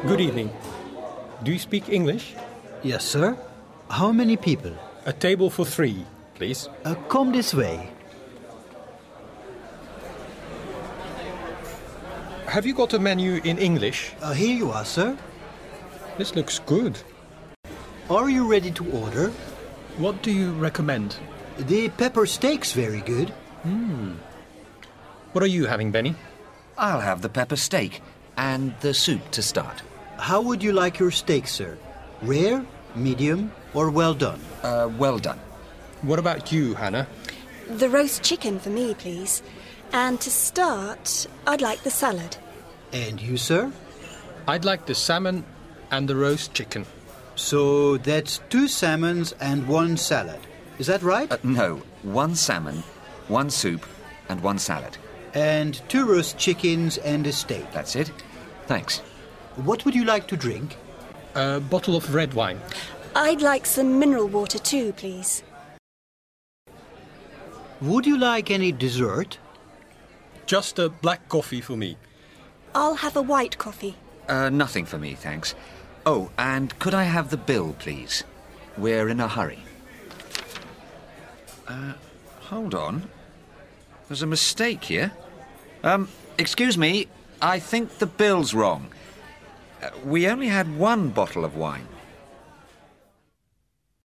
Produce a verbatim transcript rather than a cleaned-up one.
Good evening. Do you speak English? Yes, sir. How many people? A table for three, please. Uh, come this way. Have you got a menu in English? Uh, here you are, sir. This looks good. Are you ready to order? What do you recommend? The pepper steak's very good. Hmm. What are you having, Benny? I'll have the pepper steak and the soup to start. How would you like your steak, sir? Rare, medium, or well done? Uh, well done. What about you, Hannah? The roast chicken for me, please. And to start, I'd like the salad. And you, sir? I'd like the salmon and the roast chicken. So that's two salmons and one salad. Is that right? Uh, no, one salmon, one soup, and one salad. And two roast chickens and a steak. That's it. Thanks. What would you like to drink? A bottle of red wine. I'd like some mineral water too, please. Would you like any dessert? Just a black coffee for me. I'll have a white coffee. Uh, nothing for me, thanks. Oh, and could I have the bill, please? We're in a hurry. Uh, hold on. There's a mistake here. Um, excuse me, I think the bill's wrong. Uh, we only had one bottle of wine.